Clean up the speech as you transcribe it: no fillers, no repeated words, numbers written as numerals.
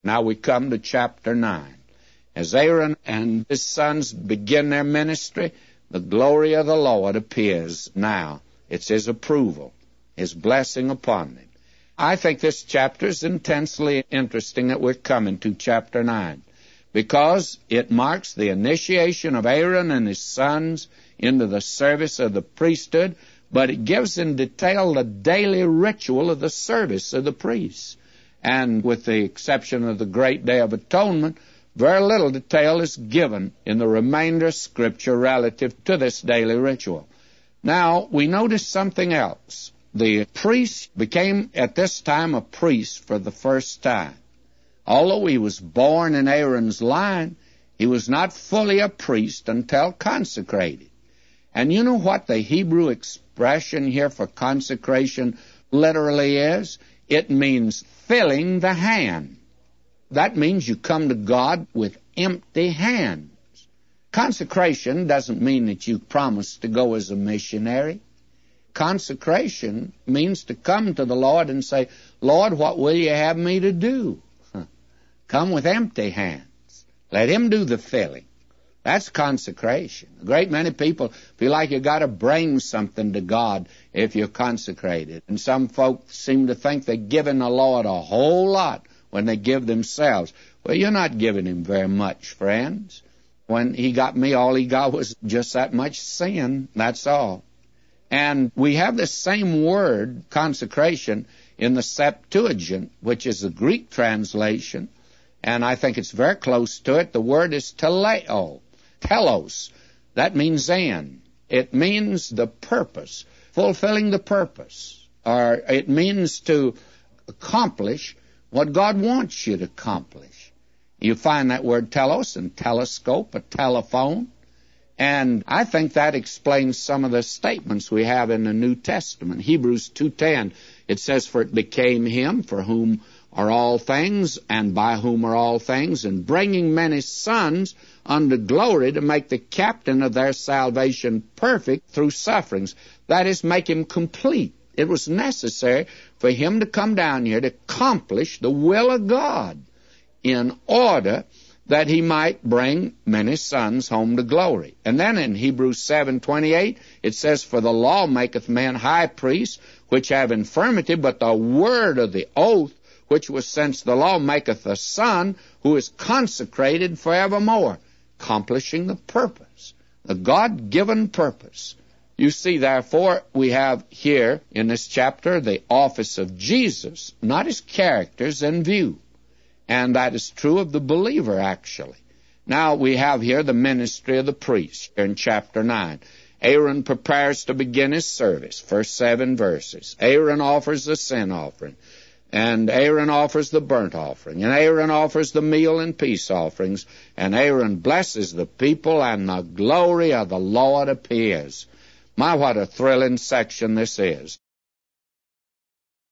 Now we come to chapter 9. As Aaron and his sons begin their ministry, the glory of the Lord appears now. It's His approval, His blessing upon them. I think this chapter is intensely interesting that we're coming to chapter 9, because it marks the initiation of Aaron and his sons into the service of the priesthood, but it gives in detail the daily ritual of the service of the priests. And with the exception of the great Day of Atonement, very little detail is given in the remainder of Scripture relative to this daily ritual. Now, we notice something else. The priest became at this time a priest for the first time. Although he was born in Aaron's line, he was not fully a priest until consecrated. And you know what the Hebrew expression here for consecration literally is? It means filling the hand. That means you come to God with empty hands. Consecration doesn't mean that you promise to go as a missionary. Consecration means to come to the Lord and say, Lord, what will you have me to do? Come with empty hands. Let Him do the filling. That's consecration. A great many people feel like you got to bring something to God if you're consecrated. And some folks seem to think they're giving the Lord a whole lot when they give themselves. Well, you're not giving Him very much, friends. When He got me, all He got was just that much sin. That's all. And we have the same word, consecration, in the Septuagint, which is the Greek translation. And I think it's very close to it. The word is teleo. Telos. That means end. It means the purpose, fulfilling the purpose. Or it means to accomplish what God wants you to accomplish. You find that word telos in telescope, a telephone. And I think that explains some of the statements we have in the New Testament. Hebrews 2:10, it says, For it became Him for whom are all things, and by whom are all things, and bringing many sons unto glory, to make the captain of their salvation perfect through sufferings. That is, make him complete. It was necessary for Him to come down here to accomplish the will of God in order that He might bring many sons home to glory. And then in Hebrews 7:28, it says, For the law maketh men high priests, which have infirmity, but the word of the oath, which was since the law, maketh a Son, who is consecrated forevermore, accomplishing the purpose, the God-given purpose. You see, therefore, we have here in this chapter the office of Jesus, not His characters in view. And that is true of the believer, actually. Now we have here the ministry of the priest in chapter 9. Aaron prepares to begin his service, first 7 verses. Aaron offers the sin offering, and Aaron offers the burnt offering, and Aaron offers the meal and peace offerings, and Aaron blesses the people, and the glory of the Lord appears. My, what a thrilling section this is.